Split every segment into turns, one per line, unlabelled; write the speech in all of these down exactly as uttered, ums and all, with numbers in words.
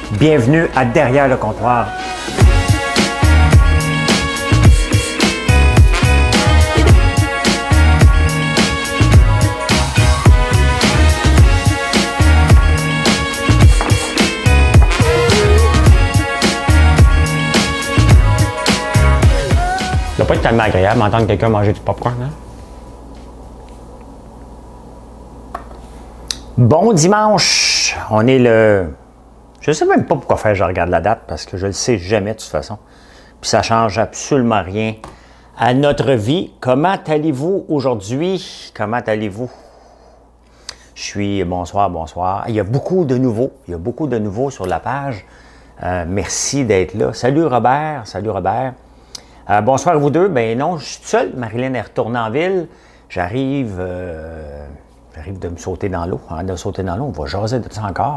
Bienvenue à Derrière le comptoir. Ça doit pas être tellement agréable d'entendre quelqu'un manger du popcorn, hein? Bon dimanche! On est le... Je ne sais même pas pourquoi faire je regarde la date, parce que je ne le sais jamais de toute façon. Puis ça ne change absolument rien à notre vie. Comment allez-vous aujourd'hui? Comment allez-vous? Je suis... Bonsoir, bonsoir. Il y a beaucoup de nouveaux. Il y a beaucoup de nouveaux sur la page. Euh, merci d'être là. Salut Robert. Salut Robert. Euh, bonsoir à vous deux. Ben non, je suis seul. Marilyn est retournée en ville. J'arrive... Euh... J'arrive de me sauter dans l'eau. Hein, de me sauter dans l'eau, on va jaser de ça encore.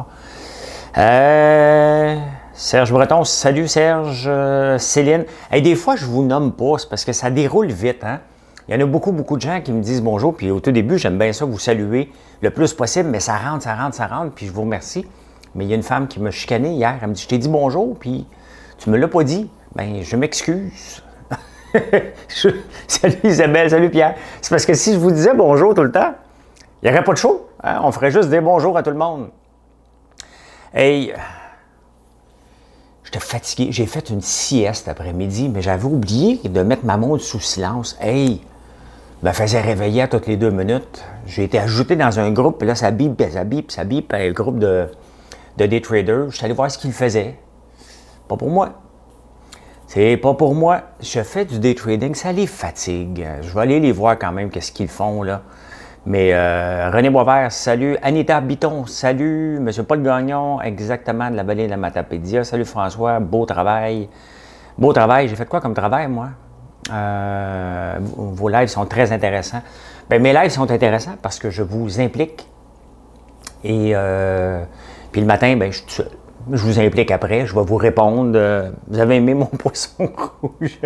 Euh, Serge Breton, salut Serge. Euh, Céline. Et des fois, je vous nomme pas, c'est parce que ça déroule vite. Hein? Il y en a beaucoup, beaucoup de gens qui me disent bonjour. Puis au tout début, j'aime bien ça, vous saluer le plus possible, mais ça rentre, ça rentre, ça rentre. Puis je vous remercie. Mais il y a une femme qui m'a chicané hier. Elle me dit, je t'ai dit bonjour, puis tu me l'as pas dit. Bien, je m'excuse. Salut Isabelle, salut Pierre. C'est parce que si je vous disais bonjour tout le temps, il n'y aurait pas de show. Hein? On ferait juste dire bonjour à tout le monde. Hey, j'étais fatigué. J'ai fait une sieste après-midi, mais j'avais oublié de mettre ma montre sous silence. Hey, me faisait réveiller à toutes les deux minutes. J'ai été ajouté dans un groupe, puis là, ça bip, ça bip, ça bip, un groupe de, de day traders. Je suis allé voir ce qu'ils faisaient. Pas pour moi. C'est pas pour moi. Je fais du day trading, ça les fatigue. Je vais aller les voir quand même, qu'est-ce qu'ils font, là. Mais euh, René Boisvert, salut. Anita Biton, salut. Monsieur Paul Gagnon, exactement, de la vallée de la Matapédia. Salut François, beau travail. Beau travail. J'ai fait quoi comme travail, moi? Euh, vos lives sont très intéressants. Bien, mes lives sont intéressants parce que je vous implique. Et euh, puis le matin, bien, je suis tout seul. Je vous implique après, je vais vous répondre. Euh, vous avez aimé mon poisson rouge?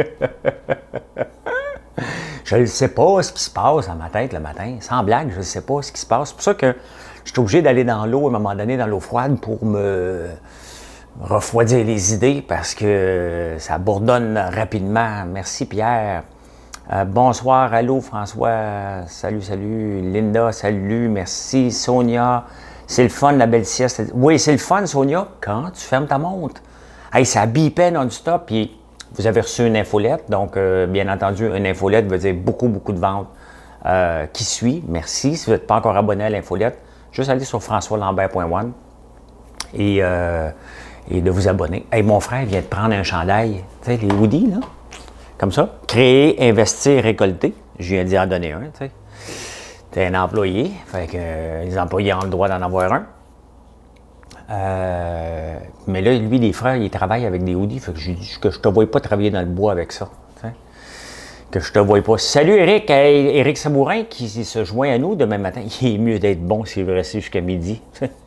Je ne sais pas ce qui se passe dans ma tête le matin. Sans blague, je ne sais pas ce qui se passe. C'est pour ça que je suis obligé d'aller dans l'eau à un moment donné, dans l'eau froide, pour me refroidir les idées parce que ça bourdonne rapidement. Merci Pierre. Euh, bonsoir, allô François. Salut, salut. Linda, salut. Merci. Sonia. C'est le fun, la belle sieste. Oui, c'est le fun, Sonia, quand tu fermes ta montre. Hey, ça bipait non-stop. Puis vous avez reçu une infolette, donc euh, bien entendu, une infolette veut dire beaucoup, beaucoup de ventes euh, qui suit. Merci. Si vous n'êtes pas encore abonné à l'infolette, juste aller sur françois lambert point one et, euh, et de vous abonner. Hey, mon frère vient de prendre un chandail, tu sais, les hoodies, là, comme ça. Créer, investir, récolter. Je viens d'y en donner un, tu sais. T'es un employé, fait que euh, les employés ont le droit d'en avoir un. Euh, mais là, lui, les frères, ils travaillent avec des hoodies. Fait que j'ai dit que je te vois pas travailler dans le bois avec ça. T'sais. Que je te vois pas. Salut Eric, hey, Eric Sabourin qui se joint à nous demain matin. Il est mieux d'être bon s'il veut rester jusqu'à midi.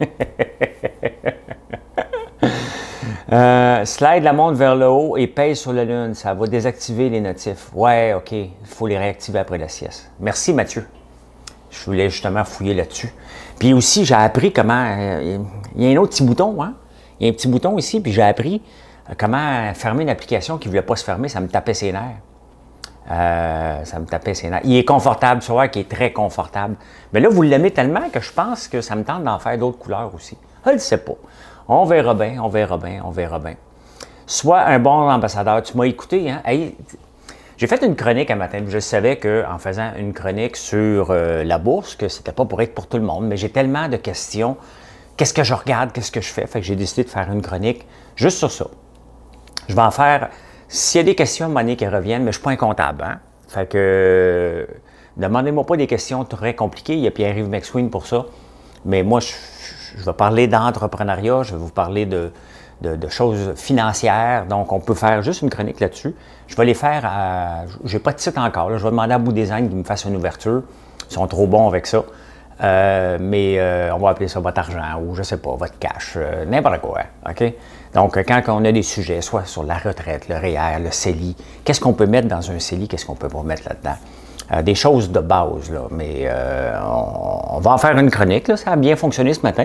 euh, slide la montre vers le haut et pèse sur la lune. Ça va désactiver les notifs. Ouais, OK. Il faut les réactiver après la sieste. Merci Mathieu. Je voulais justement fouiller là-dessus. Puis aussi, j'ai appris comment... Euh, il y a un autre petit bouton, hein? Il y a un petit bouton ici, puis j'ai appris euh, comment fermer une application qui ne voulait pas se fermer. Ça me tapait ses nerfs. Euh, ça me tapait ses nerfs. Il est confortable, tu vois, qu'il est très confortable. Mais là, vous l'aimez tellement que je pense que ça me tente d'en faire d'autres couleurs aussi. Je ne sais pas. On verra bien, on verra bien, on verra bien. Sois un bon ambassadeur. Tu m'as écouté, hein? Hey, j'ai fait une chronique un matin. Je savais qu'en faisant une chronique sur euh, la bourse, que c'était pas pour être pour tout le monde, mais j'ai tellement de questions. Qu'est-ce que je regarde? Qu'est-ce que je fais? Fait que j'ai décidé de faire une chronique juste sur ça. Je vais en faire... S'il y a des questions à un moment donné qui reviennent, mais je ne suis pas un comptable, hein? Fait que... Euh, demandez-moi pas des questions très compliquées. Il y a Pierre-Yves McSween pour ça. Mais moi, je, je vais parler d'entrepreneuriat. Je vais vous parler de... De, de choses financières, donc on peut faire juste une chronique là-dessus. Je vais les faire à... J'ai pas de site encore, là. Je vais demander à Bout Design qu'ils me fassent une ouverture. Ils sont trop bons avec ça. Euh, mais euh, on va appeler ça votre argent ou je sais pas, votre cash, euh, n'importe quoi, OK? Donc, quand on a des sujets, soit sur la retraite, le R E E R, le C E L I, qu'est-ce qu'on peut mettre dans un C E L I, qu'est-ce qu'on peut pas mettre là-dedans? Euh, des choses de base, là, mais euh, on, on va en faire une chronique, là. Ça a bien fonctionné ce matin.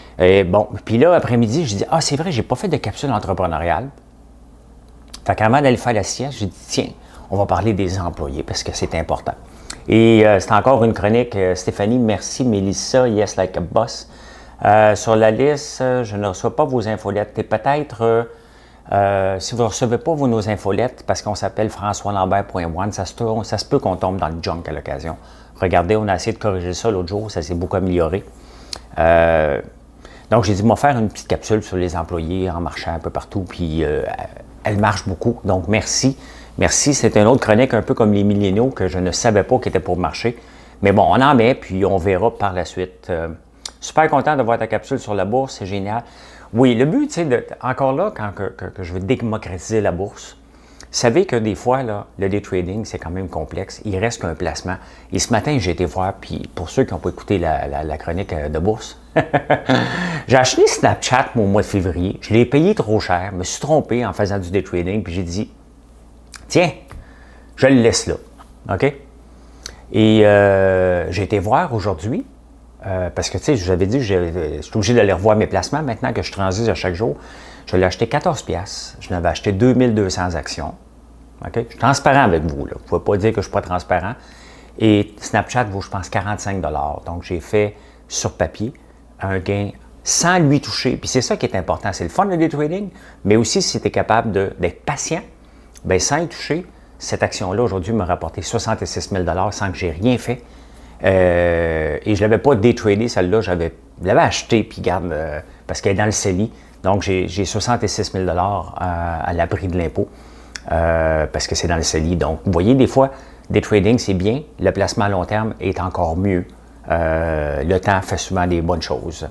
Et bon, puis là, après-midi, je dis, ah, c'est vrai, j'ai pas fait de capsule entrepreneuriale. Fait qu'avant d'aller faire la sieste, j'ai dit, tiens, on va parler des employés parce que c'est important. Et euh, c'est encore une chronique, euh, Stéphanie, merci, Mélissa, yes like a boss. Euh, sur la liste, euh, je ne reçois pas vos infolettes. Et peut-être, euh, euh, si vous ne recevez pas vos, nos infolettes, parce qu'on s'appelle françois lambert point one, ça se, ça se peut qu'on tombe dans le junk à l'occasion. Regardez, on a essayé de corriger ça l'autre jour, ça s'est beaucoup amélioré. Euh, donc, j'ai dit, moi, faire une petite capsule sur les employés en marchant un peu partout, puis euh, elle marche beaucoup. Donc, merci. Merci. C'est une autre chronique, un peu comme les milléniaux, que je ne savais pas qui était pour marcher. Mais bon, on en met, puis on verra par la suite. Euh, super content de voir ta capsule sur la bourse, c'est génial. Oui, le but, c'est de, encore là, quand que, que, que je veux démocratiser la bourse, vous savez que des fois, là, le day trading, c'est quand même complexe. Il reste qu'un placement. Et ce matin, j'ai été voir, puis pour ceux qui n'ont pas écouté la, la, la chronique de bourse, j'ai acheté Snapchat au mois de février. Je l'ai payé trop cher. Je me suis trompé en faisant du day trading, puis j'ai dit, tiens, je le laisse là. OK? Et euh, j'ai été voir aujourd'hui, euh, parce que, tu sais, je vous avais dit que je suis obligé d'aller revoir mes placements maintenant que je transige à chaque jour. Je l'ai acheté quatorze piastres. Je n'avais acheté deux mille deux cents actions. Okay? Je suis transparent avec vous. Là. Vous ne pouvez pas dire que je ne suis pas transparent. Et Snapchat vaut, je pense, quarante-cinq dollars. Donc, j'ai fait sur papier un gain sans lui toucher. Puis c'est ça qui est important. C'est le fun, le day trading, mais aussi si tu es capable d'être patient, bien, sans y toucher, cette action-là, aujourd'hui, m'a rapporté soixante-six mille dollars sans que j'ai rien fait. Euh, et je ne l'avais pas day tradé, celle-là. Je l'avais acheté, puis garde, euh, parce qu'elle est dans le C E L I. Donc, j'ai soixante-six mille dollars à, à l'abri de l'impôt euh, parce que c'est dans le C E L I. Donc, vous voyez, des fois, des trading, c'est bien. Le placement à long terme est encore mieux. Euh, le temps fait souvent des bonnes choses.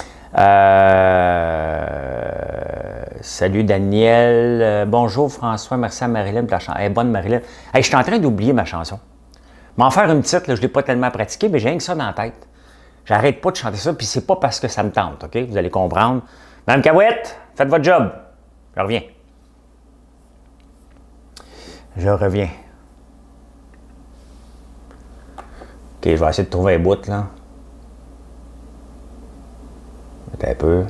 Euh, salut Daniel. Euh, bonjour François. Merci à Marilyn pour la chanson. Hey, bonne Marilyn. Hey, je suis en train d'oublier ma chanson. M'en faire une petite, là, je ne l'ai pas tellement pratiquée, mais j'ai rien que ça dans la tête. J'arrête pas de chanter ça, puis c'est pas parce que ça me tente, OK? Vous allez comprendre. Madame Cahouette, faites votre job. Je reviens. Je reviens. OK, je vais essayer de trouver un bout, là. Un peu.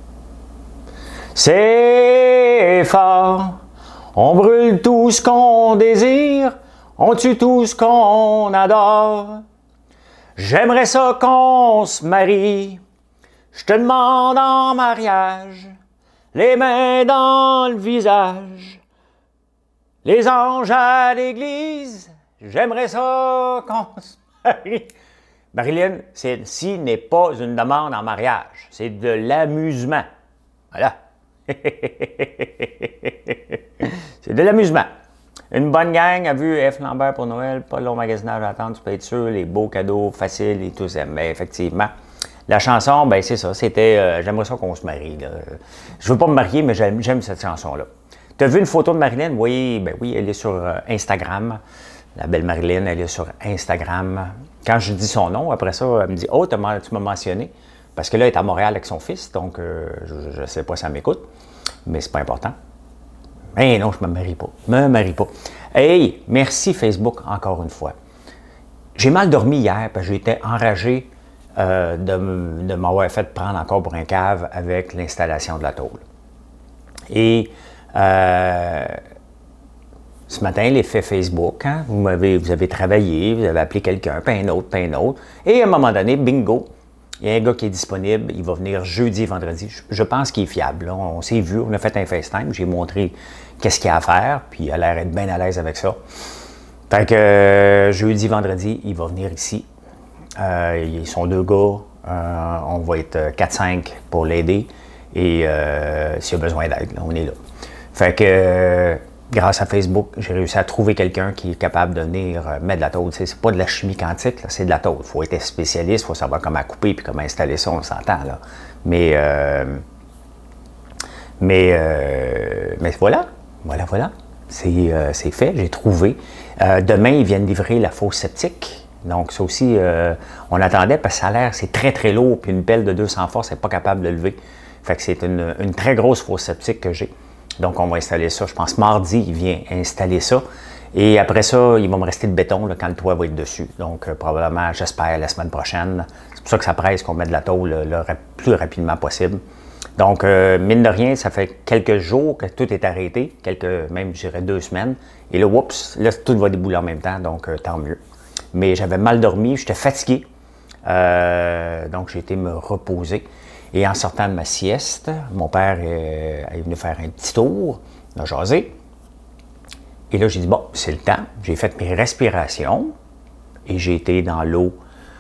C'est fort. On brûle tout ce qu'on désire. On tue tout ce qu'on adore. J'aimerais ça qu'on se marie. Je te demande en mariage, les mains dans le visage, les anges à l'église, j'aimerais ça qu'on se marie. Marilyn, celle-ci n'est pas une demande en mariage, c'est de l'amusement. Voilà. C'est de l'amusement. Une bonne gang a vu F. Lambert pour Noël, pas de long magasinage à attendre, tu peux être sûr, les beaux cadeaux faciles et tout ça. Mais effectivement, la chanson, ben c'est ça, c'était euh, j'aimerais ça qu'on se marie. Là. Je veux pas me marier, mais j'aime cette chanson-là. Tu as vu une photo de Marilyn? Oui, ben oui, elle est sur euh, Instagram. La belle Marilyn, elle est sur Instagram. Quand je dis son nom, après ça, elle me dit « Oh, tu m'as mentionné. » Parce que là, elle est à Montréal avec son fils, donc euh, je ne sais pas si elle m'écoute, mais c'est pas important. Mais non, je me marie pas. Me marie pas. Hey, merci Facebook encore une fois. J'ai mal dormi hier parce que j'étais enragé euh, de, de m'avoir fait prendre encore pour un cave avec l'installation de la tôle. Et euh, ce matin, l'effet Facebook, hein, vous, avez, vous avez travaillé, vous avez appelé quelqu'un, puis un autre, puis un autre. Et à un moment donné, bingo, il y a un gars qui est disponible, il va venir jeudi, vendredi. Je, je pense qu'il est fiable. Là. On s'est vu, on a fait un FaceTime, j'ai montré qu'est-ce qu'il y a à faire, puis il a l'air d'être bien à l'aise avec ça. Fait que euh, jeudi, vendredi, il va venir ici. Euh, ils sont deux gars, euh, on va être quatre cinq pour l'aider, et euh, s'il y a besoin d'aide, on est là. Fait que euh, grâce à Facebook, j'ai réussi à trouver quelqu'un qui est capable de venir euh, mettre de la tôle. C'est pas de la chimie quantique, c'est de la tôle. Il faut être spécialiste, il faut savoir comment couper puis comment installer ça, on s'entend là. Mais, euh, mais, euh, mais voilà, voilà, voilà. C'est euh, fait, j'ai trouvé. Euh, demain, ils viennent livrer la fosse septique. Donc, ça aussi, euh, on attendait parce que ça a l'air, c'est très, très lourd. Puis une pelle de deux cents forces n'est pas capable de lever. Fait que c'est une, une très grosse fosse septique que j'ai. Donc, on va installer ça. Je pense mardi, il vient installer ça. Et après ça, il va me rester de béton là, quand le toit va être dessus. Donc, euh, probablement, j'espère, la semaine prochaine. pour ça que ça presse qu'on met de la tôle le, le plus rapidement possible. Donc, euh, mine de rien, ça fait quelques jours que tout est arrêté, quelques, même, je dirais, deux semaines. Et là, oups, là, tout va débouler en même temps, donc euh, tant mieux. Mais j'avais mal dormi, j'étais fatigué. Euh, donc, j'ai été me reposer. Et en sortant de ma sieste, mon père euh, est venu faire un petit tour, on a jasé. Et là, j'ai dit, bon, c'est le temps. J'ai fait mes respirations et j'ai été dans l'eau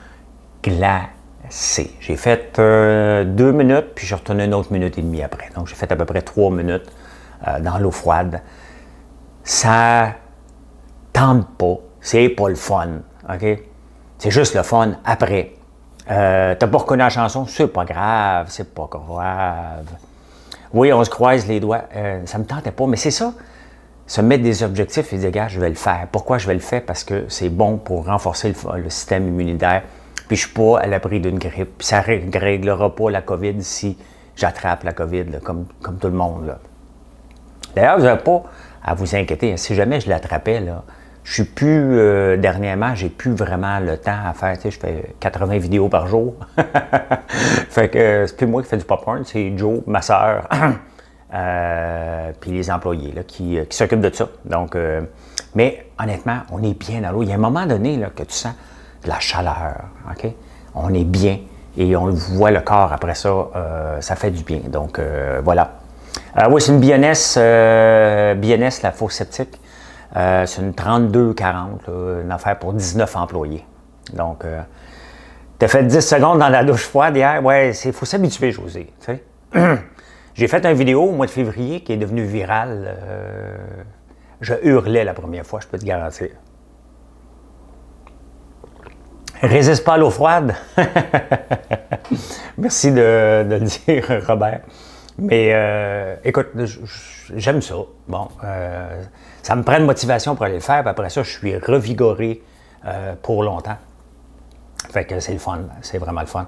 glacée. J'ai fait euh, deux minutes, puis je suis retourné une autre minute et demie après. Donc, j'ai fait à peu près trois minutes euh, dans l'eau froide. Ça tente pas. C'est pas le fun, OK? C'est juste le fun après. Euh, T'as pas reconnu la chanson? C'est pas grave, c'est pas grave. Oui, on se croise les doigts. Euh, ça me tentait pas, mais c'est ça. Se mettre des objectifs et dire, gars, je vais le faire. Pourquoi je vais le faire? Parce que c'est bon pour renforcer le, le système immunitaire. Puis je ne suis pas à l'abri d'une grippe. Puis ça ne réglera pas la COVID si j'attrape la COVID, là, comme, comme tout le monde. D'ailleurs, vous n'avez pas à vous inquiéter. Si jamais je l'attrapais, là, je suis plus, euh, dernièrement, j'ai plus vraiment le temps à faire. Tu sais, je fais quatre-vingts vidéos par jour. Fait que euh, c'est plus moi qui fais du popcorn, c'est Joe, ma soeur. Euh, puis les employés là, qui, qui s'occupent de ça. Donc, euh, mais honnêtement, on est bien dans l'eau. Il y a un moment donné là, que tu sens de la chaleur. OK? On est bien et on voit le corps après ça. Euh, ça fait du bien. Donc, euh, voilà. Euh, oui, c'est une Bioness, euh, Bioness, la fosse septique. Euh, c'est une trente-deux quarante, une affaire pour dix-neuf employés. Donc, euh, tu as fait dix secondes dans la douche froide hier. Ouais, il faut s'habituer, José. Tu sais? J'ai fait une vidéo au mois de février qui est devenue virale. Euh, je hurlais la première fois, je peux te garantir. Résiste pas à l'eau froide. Merci de, de le dire, Robert. Mais euh, écoute, j'aime ça. Bon, euh, ça me prend de motivation pour aller le faire, puis après ça, je suis revigoré euh, pour longtemps. Fait que c'est le fun, c'est vraiment le fun.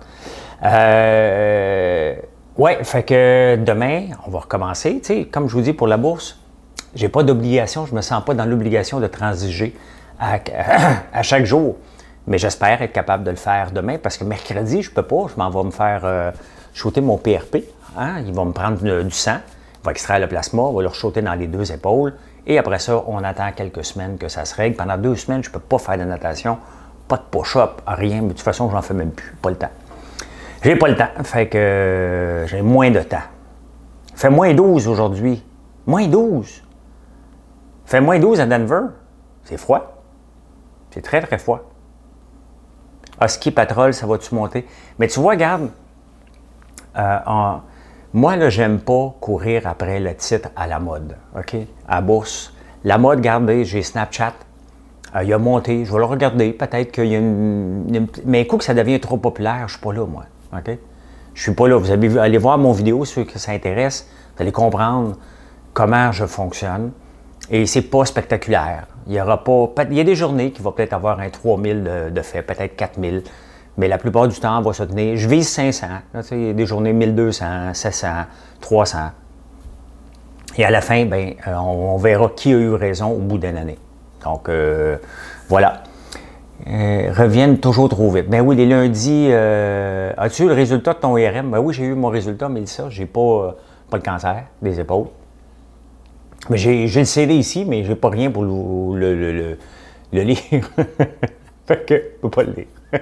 Euh, ouais, fait que demain, on va recommencer. Tu sais, comme je vous dis, pour la bourse, j'ai pas d'obligation, je me sens pas dans l'obligation de transiger à, à chaque jour. Mais j'espère être capable de le faire demain, parce que mercredi, je peux pas, je m'en vais me faire euh, shooter mon P R P. Hein? Ils vont me prendre du, du sang, on va extraire le plasma, on va le shooter dans les deux épaules, et après ça, on attend quelques semaines que ça se règle. Pendant deux semaines, je ne peux pas faire de natation, pas de push-up, rien, mais de toute façon, je n'en fais même plus, pas le temps. J'ai pas le temps, fait que euh, j'ai moins de temps. Il fait moins douze aujourd'hui. moins douze. Il fait moins douze à Denver. C'est froid. C'est très, très froid. Husky Patrol, ça va-tu monter? Mais tu vois, regarde, euh, en, moi, là, j'aime pas courir après le titre à la mode, OK? À la bourse. La mode, regardez, j'ai Snapchat. Euh, il a monté, je vais le regarder. Peut-être qu'il y a une, une... Mais un coup que ça devient trop populaire, je suis pas là, moi, OK? Je suis pas là. Vous avez, allez voir mon vidéo, ceux que ça intéresse. Vous allez comprendre comment je fonctionne. Et c'est pas spectaculaire. Il y aura pas. Il y a des journées qui vont peut-être avoir un trois mille de, de fait, peut-être quatre mille. Mais la plupart du temps, on va se tenir. Je vise cinq cents. Là, il y a des journées mille deux cents, sept cents, trois cents. Et à la fin, ben, on, on verra qui a eu raison au bout d'une année. Donc, euh, voilà. Euh, reviennent toujours trop vite. Ben oui, les lundis, euh, as-tu eu le résultat de ton I R M? Ben oui, j'ai eu mon résultat, mais ça, j'ai pas, euh, pas le cancer des épaules. Mais j'ai le C D ici, mais j'ai pas rien pour le, le, le, le, le lire. Fait que je peux pas le lire.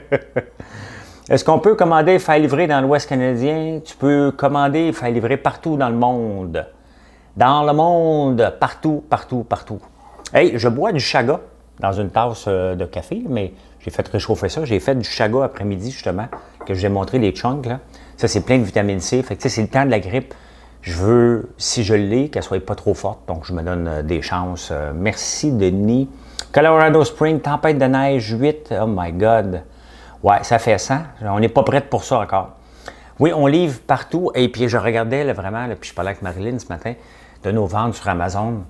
Est-ce qu'on peut commander et faire livrer dans l'Ouest canadien? Tu peux commander et faire livrer partout dans le monde. Dans le monde, partout, partout, partout. Hey, je bois du chaga dans une tasse de café, mais j'ai fait réchauffer ça. J'ai fait du chaga après-midi, justement, que je vais montrer les chunks, là. Ça, c'est plein de vitamine C. Fait que, tu sais, c'est le temps de la grippe. Je veux, si je l'ai, qu'elle ne soit pas trop forte, donc je me donne euh, des chances. Euh, merci, Denis. Colorado Springs, tempête de neige, huit. Oh my God. Ouais, ça fait cent. On n'est pas prêts pour ça encore. Oui, on livre partout. Et puis, je regardais là, vraiment, là, puis je parlais avec Marilyn ce matin, de nos ventes sur Amazon.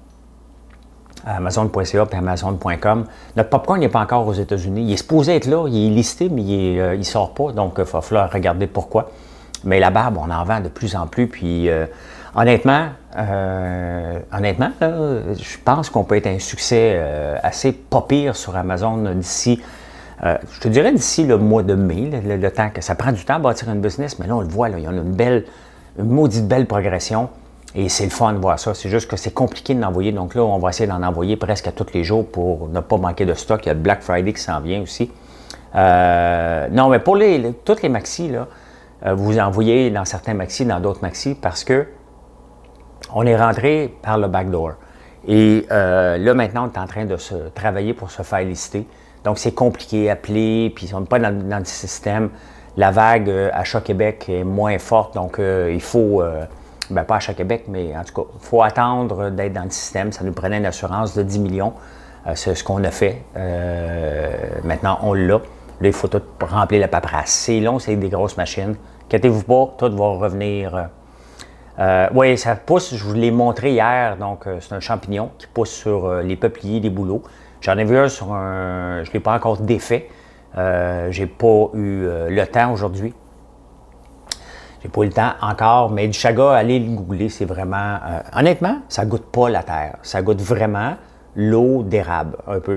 Amazon point C A et Amazon point com. Notre popcorn n'est pas encore aux États-Unis. Il est supposé être là, il est listé, mais il ne euh, sort pas. Donc, il va falloir regarder pourquoi. Mais la barbe, on en vend de plus en plus. Puis, euh, honnêtement, euh, honnêtement là, je pense qu'on peut être un succès euh, assez pas pire sur Amazon d'ici Euh, je te dirais d'ici le mois de mai, le, le temps que ça prend du temps à bâtir une business, mais là, on le voit, là, il y en a une belle, une maudite belle progression. Et c'est le fun de voir ça. C'est juste que c'est compliqué de l'envoyer. Donc là, on va essayer d'en envoyer presque à tous les jours pour ne pas manquer de stock. Il y a le Black Friday qui s'en vient aussi. Euh, non, mais pour les, les, toutes les maxis, là, euh, vous envoyez dans certains maxis, dans d'autres maxis, parce que on est rentré par le backdoor. Et euh, là, maintenant, on est en train de se travailler pour se faire lister. Donc, c'est compliqué à appeler, puis on n'est pas dans, dans le système. La vague euh, Achat Québec est moins forte, donc euh, il faut... Euh, Bien, pas Achat Québec, mais en tout cas, il faut attendre d'être dans le système. Ça nous prenait une assurance de dix millions. Euh, c'est ce qu'on a fait. Euh, maintenant, on l'a. Là, il faut tout remplir la paperasse. C'est long, c'est des grosses machines. Inquiétez-vous pas, tout va revenir. Euh, oui, ça pousse, je vous l'ai montré hier. Donc, euh, c'est un champignon qui pousse sur euh, les peupliers, les bouleaux. J'en ai vu un sur un. Je ne l'ai pas encore défait. Euh, j'ai pas eu euh, le temps aujourd'hui. J'ai pas eu le temps encore, mais du chaga, allez le googler, c'est vraiment... Euh, honnêtement, ça goûte pas la terre. Ça goûte vraiment l'eau d'érable, un peu.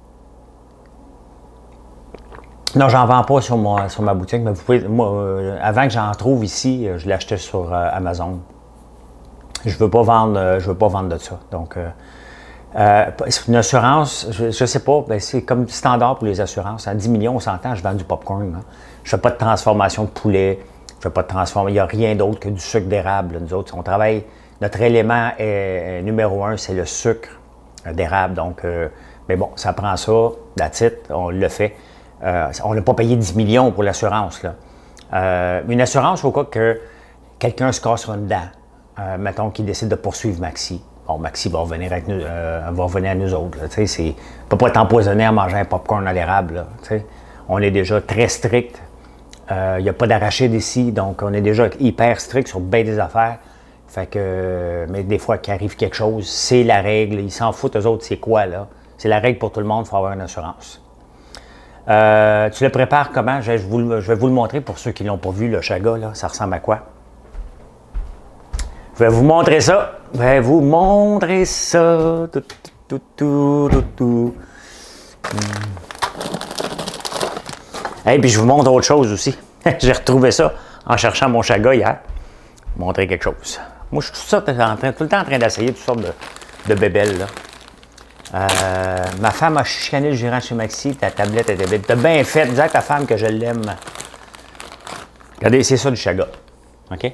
Non, j'en vends pas sur ma, sur ma boutique, mais vous pouvez... Moi, euh, avant que j'en trouve ici, je l'ai acheté sur euh, Amazon. Je veux pas vendre, euh, je veux pas vendre de ça. Donc, euh, euh, une assurance, je, ne sais pas, ben c'est comme standard pour les assurances. À dix millions, on s'entend, je vends du popcorn. Hein. Je fais pas de transformation de poulet. Je ne vais pas de transformer. Il n'y a rien d'autre que du sucre d'érable. Nous autres, on travaille. Notre élément est, est numéro un, c'est le sucre d'érable. Donc, euh, mais bon, ça prend ça, that's it, on le fait. Euh, on n'a pas payé dix millions pour l'assurance. Là. Euh, une assurance au cas que quelqu'un se casse une dent. Euh, mettons qu'il décide de poursuivre Maxi. Bon, Maxi va revenir, avec nous, euh, va revenir à nous autres. Là, c'est, on ne peut pas t'empoisonner en mangeant un popcorn à l'érable. On est déjà très strict. Il euh, n'y a pas d'arachide ici, donc on est déjà hyper strict sur bien des affaires. Fait que, mais des fois qu'il arrive quelque chose, c'est la règle. Ils s'en foutent, eux autres, c'est quoi, là? C'est la règle pour tout le monde, il faut avoir une assurance. Euh, tu le prépares comment? Je, je, vous, je vais vous le montrer pour ceux qui ne l'ont pas vu, le chaga, là. Ça ressemble à quoi? Je vais vous montrer ça. Je vais vous montrer ça. Tout, tout, tout, tout, tout. Hmm. Et hey, puis je vous montre autre chose aussi. J'ai retrouvé ça en cherchant mon chaga hier. Montrer quelque chose. Moi, je suis tout, ça, en train, tout le temps en train d'essayer toutes sortes de, de bébelles. Là. Euh, ma femme a chicané le gérant chez Maxi. Ta tablette était belle. T'as bien fait. Dis à ta femme que je l'aime. Regardez, c'est ça du chaga. OK?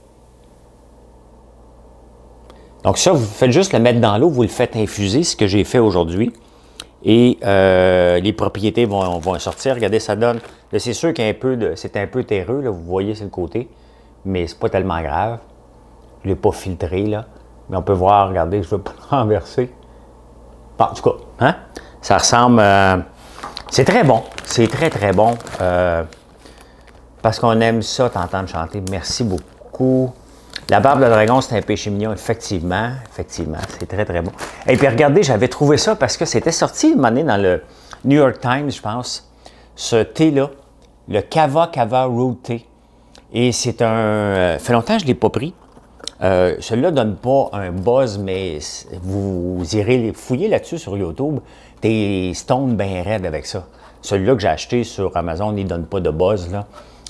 Donc ça, vous faites juste le mettre dans l'eau. Vous le faites infuser, ce que j'ai fait aujourd'hui. Et euh, les propriétés vont, vont sortir. Regardez, ça donne... C'est sûr qu'il y a un peu de... C'est un peu terreux, là, vous voyez, c'est le côté. Mais c'est pas tellement grave. Je ne l'ai pas filtré, là. Mais on peut voir, regardez, je ne veux pas le renverser. Bon, en tout cas, hein? Ça ressemble... Euh, c'est très bon. C'est très, très bon. Euh, parce qu'on aime ça, t'entendre chanter. Merci beaucoup. La barbe de dragon, c'est un péché mignon, effectivement. Effectivement, c'est très, très bon. Et puis, regardez, j'avais trouvé ça parce que c'était sorti une année dans le New York Times, je pense, ce thé-là, le Kava Kava Root Tea. Et c'est un... Euh, ça fait longtemps que je ne l'ai pas pris. Euh, celui-là ne donne pas un buzz, mais vous, vous irez fouiller là-dessus sur YouTube. Des stones bien raides avec ça. Celui-là que j'ai acheté sur Amazon, il ne donne pas de buzz, là.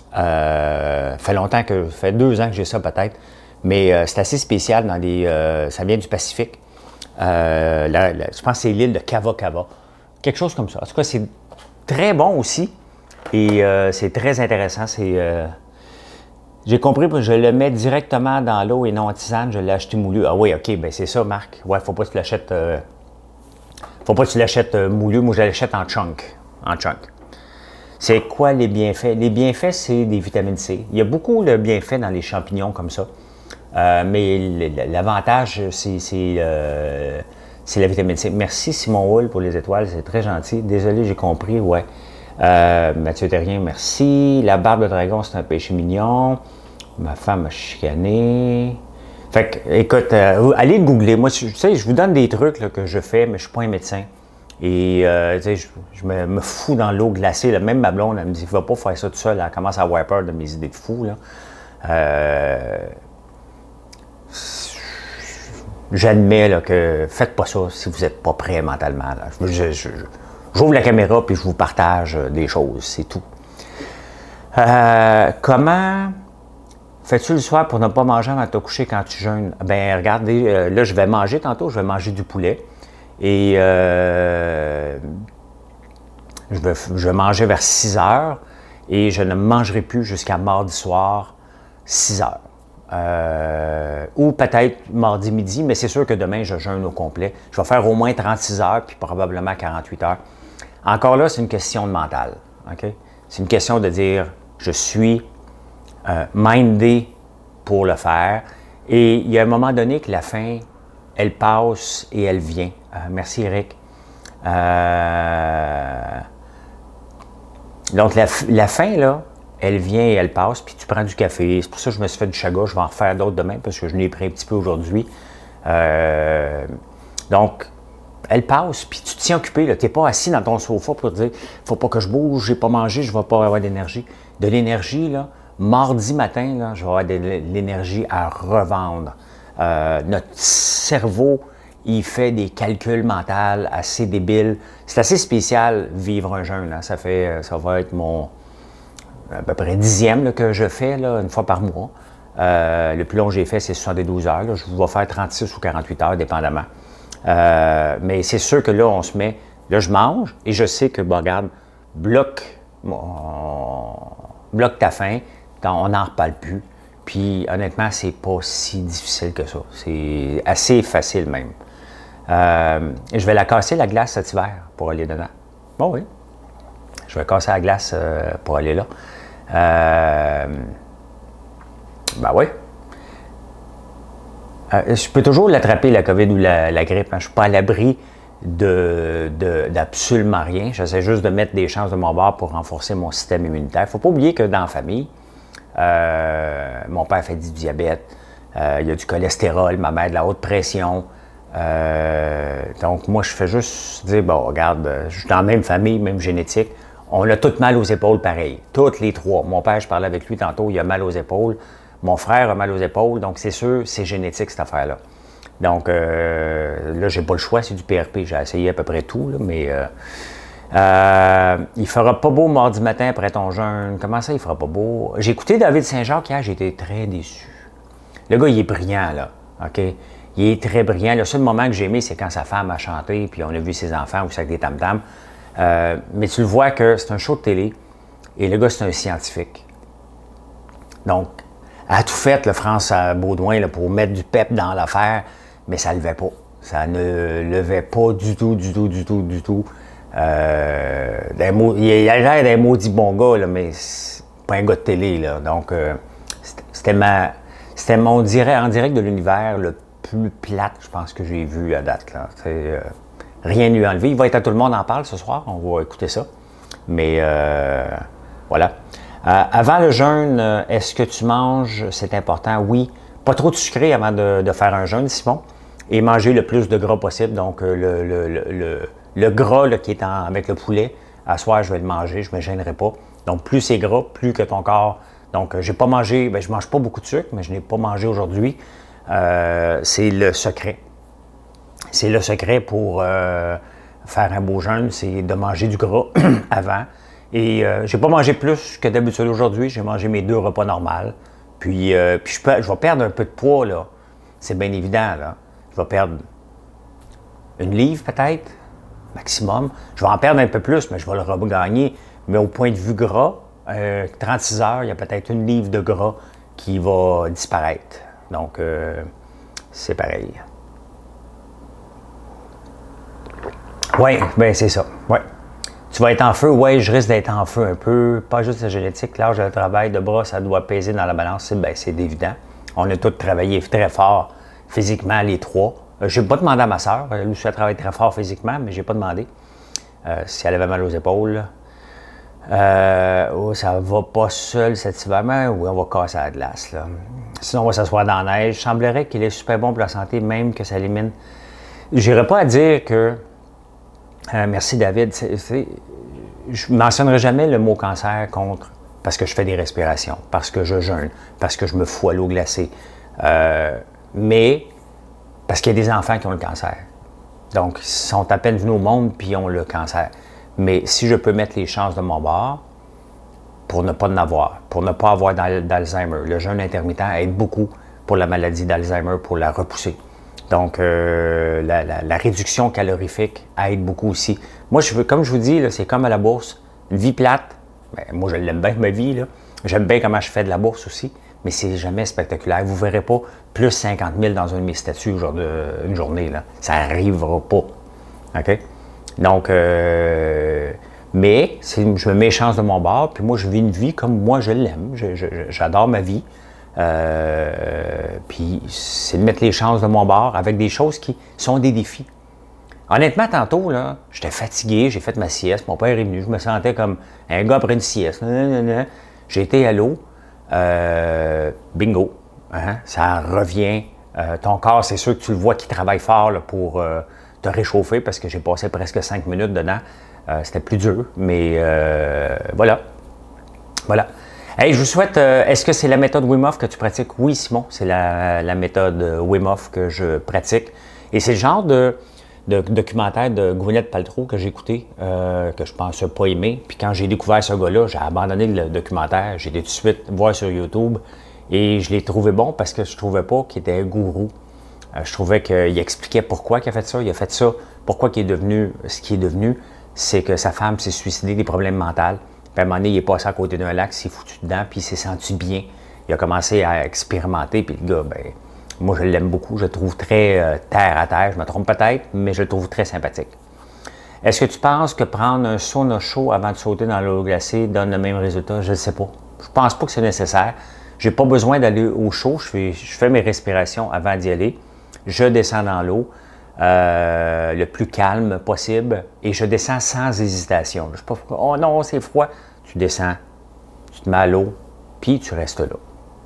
Euh, ça fait longtemps que... Ça fait deux ans que j'ai ça, peut-être. Mais euh, c'est assez spécial dans les... Euh, ça vient du Pacifique. Euh, la, la, je pense que c'est l'île de Kava Kava. Quelque chose comme ça. En tout cas, c'est très bon aussi. Et euh, c'est très intéressant. C'est... Euh, j'ai compris que je le mets directement dans l'eau et non en tisane. Je l'ai acheté moulu. Ah oui, OK, ben c'est ça, Marc. Ouais, faut pas que tu l'achètes... Euh, faut pas que tu l'achètes euh, moulu. Moi, je l'achète en chunk. En chunk. C'est quoi les bienfaits? Les bienfaits, c'est des vitamines C. Il y a beaucoup de bienfaits dans les champignons comme ça. Euh, mais l'avantage, c'est euh, la vitamine C. Merci Simon Hull pour les étoiles, c'est très gentil. Désolé, j'ai compris, ouais. Euh, Mathieu Terrien, merci. La barbe de dragon, c'est un péché mignon. Ma femme a chicané. Fait que, écoute, euh, allez le googler. Moi, tu sais, je vous donne des trucs là, que je fais, mais je ne suis pas un médecin. Et, euh, tu sais, je, je me, me fous dans l'eau glacée. Là. Même ma blonde, elle me dit, va pas faire ça tout seul. Elle commence à avoir peur de mes idées de fou, là. Euh, J'admets que faites pas ça si vous n'êtes pas prêt mentalement. Là. Je, je, je, J'ouvre la caméra puis je vous partage des choses, c'est tout. Euh, comment fais-tu le soir pour ne pas manger avant de te coucher quand tu jeûnes? Ben regardez, euh, là je vais manger tantôt, je vais manger du poulet. Et euh, je, vais, je vais manger vers six heures et je ne mangerai plus jusqu'à mardi soir, six heures. Euh, ou peut-être mardi midi, mais c'est sûr que demain, je jeûne au complet. Je vais faire au moins trente-six heures, puis probablement quarante-huit heures. Encore là, c'est une question de mental. Okay? C'est une question de dire, je suis euh, mindé pour le faire. Et il y a un moment donné que la faim, elle passe et elle vient. Euh, merci Eric. Euh, donc la, la faim, là, elle vient et elle passe, puis tu prends du café. C'est pour ça que je me suis fait du chaga. Je vais en refaire d'autres demain parce que je l'ai pris un petit peu aujourd'hui. Euh, donc, elle passe, puis tu te tiens occupé. Tu n'es pas assis dans ton sofa pour te dire « faut pas que je bouge, j'ai pas mangé, je ne vais pas avoir d'énergie ». De l'énergie, là, mardi matin, là, je vais avoir de l'énergie à revendre. Euh, notre cerveau, il fait des calculs mentaux assez débiles. C'est assez spécial vivre un jeûne. Hein. Ça, fait, ça va être mon à peu près dixième là, que je fais là, une fois par mois. Euh, le plus long que j'ai fait, c'est soixante-douze heures. Là. Je vais faire trente-six ou quarante-huit heures, dépendamment. Euh, mais c'est sûr que là, on se met... Là, je mange et je sais que, bon, regarde, bloque, bon, bloque ta faim, on n'en reparle plus. Puis, honnêtement, c'est pas si difficile que ça. C'est assez facile même. Euh, je vais la casser, la glace, cet hiver, pour aller dedans. Bon, oui. Je vais casser la glace euh, pour aller là. Euh, ben oui. Euh, je peux toujours l'attraper, la COVID ou la, la grippe. Hein. Je ne suis pas à l'abri de, de, d'absolument rien. J'essaie juste de mettre des chances de mon bord pour renforcer mon système immunitaire. Il ne faut pas oublier que dans la famille, euh, mon père fait du diabète, euh, il y a du cholestérol, ma mère de la haute pression. Euh, donc, moi, je fais juste dire, bon, regarde, je suis dans la même famille, même génétique. On a tous mal aux épaules pareil. Toutes les trois. Mon père, je parlais avec lui tantôt, il a mal aux épaules. Mon frère a mal aux épaules. Donc, c'est sûr, c'est génétique, cette affaire-là. Donc, euh, là, j'ai pas le choix, c'est du P R P. J'ai essayé à peu près tout, là, mais... Euh, euh, il fera pas beau mardi matin après ton jeûne. Comment ça, il fera pas beau? J'ai écouté David Saint-Jacques hier, j'ai été très déçu. Le gars, il est brillant, là. OK? Il est très brillant. Le seul moment que j'ai aimé, c'est quand sa femme a chanté, puis on a vu ses enfants aussi avec des tam-tams. Euh, mais tu le vois que c'est un show de télé et le gars, c'est un scientifique. Donc, elle a tout fait, le France Baudouin, là, pour mettre du pep dans l'affaire, mais ça ne levait pas. Ça ne levait pas du tout, du tout, du tout, du tout. Euh, mots, il a l'air d'un maudit bon gars, là, mais c'est pas un gars de télé. Là. Donc, euh, c'était ma, c'était mon direct, en direct de l'univers le plus plate, je pense, que j'ai vu à date. Là. Euh, rien lui enlevé. Il va être à Tout le monde en parle ce soir. On va écouter ça. Mais euh, voilà. Euh, avant le jeûne, est-ce que tu manges? C'est important. Oui. Pas trop de sucré avant de, de faire un jeûne, Simon. Et manger le plus de gras possible. Donc, le, le, le, le, le gras là, qui est en, avec le poulet, à soir, je vais le manger. Je ne me gênerai pas. Donc, plus c'est gras, plus que ton corps. Donc, j'ai pas mangé, ben, je mange pas beaucoup de sucre, mais je n'ai pas mangé aujourd'hui. Euh, c'est le secret. C'est le secret pour euh, faire un beau jeûne, c'est de manger du gras avant. Et euh, j'ai pas mangé plus que d'habitude aujourd'hui. J'ai mangé mes deux repas normaux. Puis, euh, puis je, peux, je vais perdre un peu de poids, là. C'est bien évident, là. Je vais perdre une livre, peut-être, maximum. Je vais en perdre un peu plus, mais je vais le regagner. Mais au point de vue gras, euh, trente-six heures, il y a peut-être une livre de gras qui va disparaître. Donc, euh, c'est pareil. Oui, bien c'est ça. Ouais. Tu vas être en feu, oui, je risque d'être en feu un peu. Pas juste la génétique, l'âge de travail de bras, ça doit peser dans la balance, c'est, ben, c'est évident. On a tous travaillé très fort physiquement, les trois. Euh, je n'ai pas demandé à ma soeur, elle aussi, elle travaille très fort physiquement, mais je n'ai pas demandé euh, si elle avait mal aux épaules. Euh, oh, ça va pas seul cet hiver, mais oui, on va casser la glace. Là. Sinon, on va s'asseoir dans la neige. Il semblerait qu'il est super bon pour la santé, même que ça élimine. Je n'irai pas à dire que. Euh, merci David. C'est, c'est, je ne mentionnerai jamais le mot cancer contre parce que je fais des respirations, parce que je jeûne, parce que je me fous à l'eau glacée. Euh, mais parce qu'il y a des enfants qui ont le cancer. Donc, ils sont à peine venus au monde puis ils ont le cancer. Mais si je peux mettre les chances de mon bord, pour ne pas en avoir, pour ne pas avoir d'Alzheimer, le jeûne intermittent aide beaucoup pour la maladie d'Alzheimer, pour la repousser. Donc, euh, la, la, la réduction calorifique aide beaucoup aussi. Moi, je veux, comme je vous dis, c'est comme à la bourse, une vie plate. Ben, moi, je l'aime bien, ma vie. J'aime bien comment je fais de la bourse aussi, mais c'est jamais spectaculaire. Vous ne verrez pas plus cinquante mille dans un de mes statuts une journée. Là. Ça n'arrivera pas. OK? Donc, euh, mais je me mets les chances de mon bord, puis moi, je vis une vie comme moi, je l'aime. J'adore ma vie. Euh, puis c'est de mettre les chances de mon bord avec des choses qui sont des défis. Honnêtement, tantôt, là, j'étais fatigué, j'ai fait ma sieste, mon père est venu, je me sentais comme un gars après une sieste. J'ai été à l'eau, euh, bingo, hein, ça revient. Euh, ton corps, c'est sûr que tu le vois qui travaille fort là, pour euh, te réchauffer parce que j'ai passé presque cinq minutes dedans. Euh, C'était plus dur, mais euh, voilà. Voilà. Hey, je vous souhaite, euh, est-ce que c'est la méthode Wim Hof que tu pratiques? Oui, Simon, c'est la, la méthode Wim Hof que je pratique. Et c'est le genre de, de documentaire de Gwyneth Paltrow que j'ai écouté, euh, que je pensais pas aimer. Puis quand j'ai découvert ce gars-là, j'ai abandonné le documentaire. J'ai été tout de suite voir sur YouTube. Et je l'ai trouvé bon parce que je trouvais pas qu'il était un gourou. Euh, je trouvais qu'il expliquait pourquoi il a fait ça. Il a fait ça, pourquoi il est devenu ce qu'il est devenu. C'est que sa femme s'est suicidée des problèmes mentaux. Puis à un moment donné, il est passé à côté d'un lac, il s'est foutu dedans, puis il s'est senti bien. Il a commencé à expérimenter, puis le gars, ben, moi je l'aime beaucoup, je le trouve très euh, terre à terre, je me trompe peut-être, mais je le trouve très sympathique. Est-ce que tu penses que prendre un sauna chaud avant de sauter dans l'eau glacée donne le même résultat? Je ne sais pas. Je pense pas que c'est nécessaire. J'ai pas besoin d'aller au chaud, je fais, je fais mes respirations avant d'y aller. Je descends dans l'eau. Euh, le plus calme possible et je descends sans hésitation. Je ne suis pas, oh non, c'est froid. Tu descends, tu te mets à l'eau, puis tu restes là.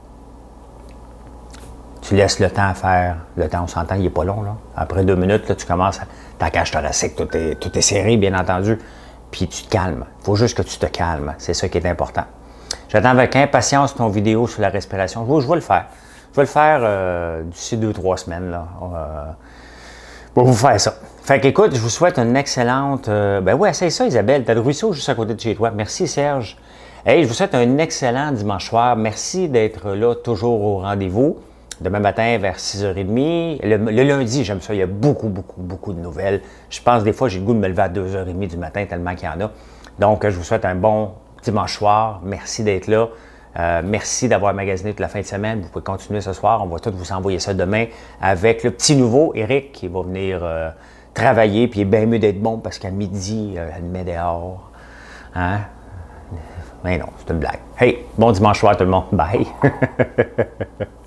Tu laisses le temps à faire. Le temps, on s'entend, il n'est pas long. Là. Après deux minutes, là, tu commences à. Ta cage thoracique, tout est, tout est serré, bien entendu. Puis tu te calmes. Il faut juste que tu te calmes. C'est ça qui est important. J'attends avec impatience ton vidéo sur la respiration. Je, je vais le faire. Je vais le faire euh, d'ici deux, trois semaines. Là. Euh, Pour vous faire ça. Fait qu'écoute, je vous souhaite une excellente... Euh, ben oui, essaye ça, Isabelle. T'as le ruisseau juste à côté de chez toi. Merci, Serge. Hey, je vous souhaite un excellent dimanche soir. Merci d'être là, toujours au rendez-vous. Demain matin, vers six heures trente. Le, le lundi, j'aime ça. Il y a beaucoup, beaucoup, beaucoup de nouvelles. Je pense des fois, j'ai le goût de me lever à deux heures trente du matin, tellement qu'il y en a. Donc, je vous souhaite un bon dimanche soir. Merci d'être là. Euh, merci d'avoir magasiné toute la fin de semaine. Vous pouvez continuer ce soir. On va tous vous envoyer ça demain avec le petit nouveau, Eric, qui va venir euh, travailler. Puis il est bien mieux d'être bon parce qu'à midi, euh, elle met dehors. Hein? Mais non, c'est une blague. Hey, bon dimanche soir tout le monde. Bye!